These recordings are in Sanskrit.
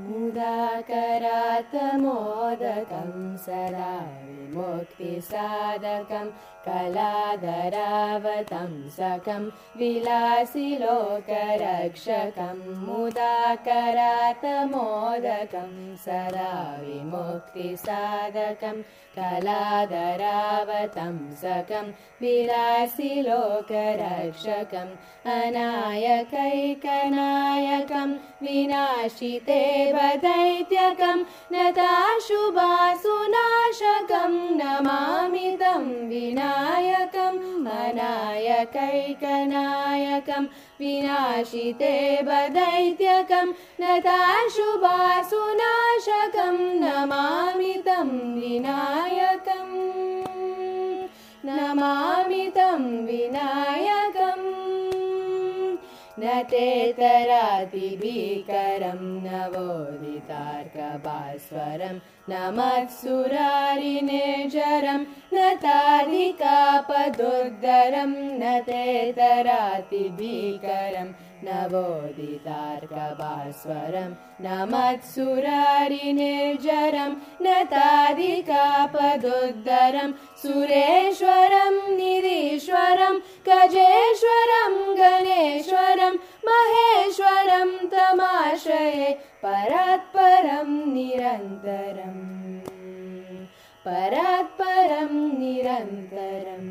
मुदाकरात्मोदकं सदा विमुक्तिसाधकं कलाधरावतंसकं विलासिलोकरक्षकं मुदाकरात्मोदकं सदा विमुक्तिसाधकं कलाधरावतंसकं विलासिलोकरक्षकम् अनायकैकनायकं विनाशिते वदैत्यकं नताशुभासुनाशकं नमामि तं विनायकम् अनायकैकनायकं विनाशिते वदैत्यकं नताशुभासुनाशकं नमामि तं विनायकम् नमामि तं विनायकम् न तेतरातिभीकरं नवोदितार्कभास्वरं न मत्सुरारिनिर्झरं न तालिकापदुद्धरं न तेतरातिभीकरं नवोदितार्कभास्वरं न मत्सुरारिनिर्झरं न तालिकापदुद्धरं सुरेश्वरं निरीश्वरं गजेश्वरं गणेश्वरं महेश्वरं तमाश्रये परात्परं निरन्तरम् परात्परं निरन्तरम्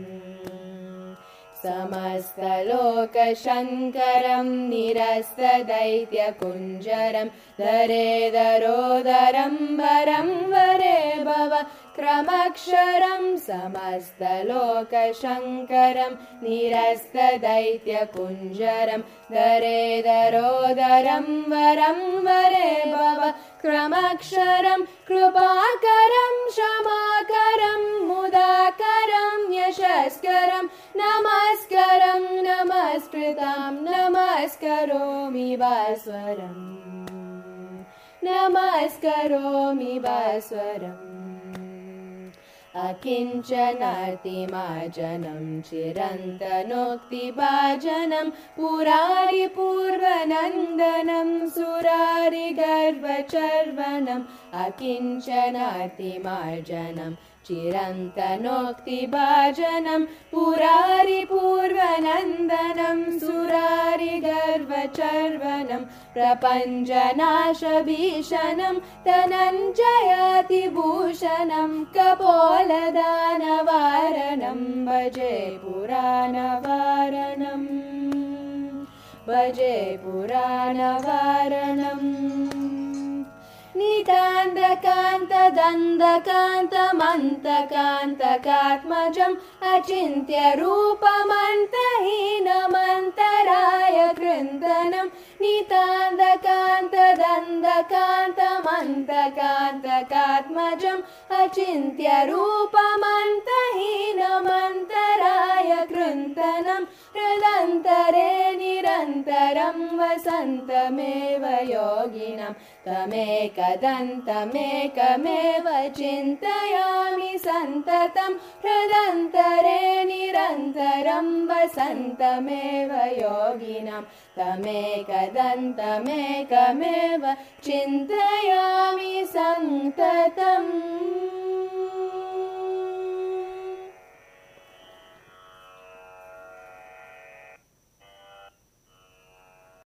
समस्तलोकशङ्करं निरस्तदैत्यकुञ्जरं दरेदरोदरं वरं वरे भव क्रमक्षरं समस्तलोकशङ्करं निरस्तदैत्यकुञ्जरं दरेदरोदरं वरं वरे भव क्रमक्षरं कृपाकरं क्षमाकरं मुदाकरं यशस्करं नमस्करं नमस्कृतं नमस्करोमि भास्वरम् नमस्करोमि भास्वरम् अकिञ्चनातिमार्जनं चिरन्तनोक्तिभाजनं पुरारिपूर्वनन्दनं सुरारिगर्वचर्वणम् अकिञ्चनातिमार्जनं चिरन्तनोक्तिभाजनं पुरारिपूर्वनन्दनं सुरारिगर्वचर्वणं प्रपञ्चनाशभीषणं धनञ्जयातिभूषणं कपोलदानवारणं भजे पुराणवारणम् भजे पुराणवारणम् नितान्तकान्तदन्तकान्तमन्तकान्तकात्मजम् अचिन्त्यरूपमन्तहीनमन्तराय कृन्दनं नितान्तकान्तदन्तकान्तमन्तकान्तकात्मजम् अचिन्त्यरूपमन्तहीनमन्तराय कृन्दनं हृदन्तरे निरन्तरं वसन्तमेव योगिनं तमेकदन्तमेकमेव चिन्तयामि सन्ततं हृदन्तरे निरन्तरं वसन्तमेव योगिनं तमेकदन्तमेकमेव चिन्तयामि सन्ततम्।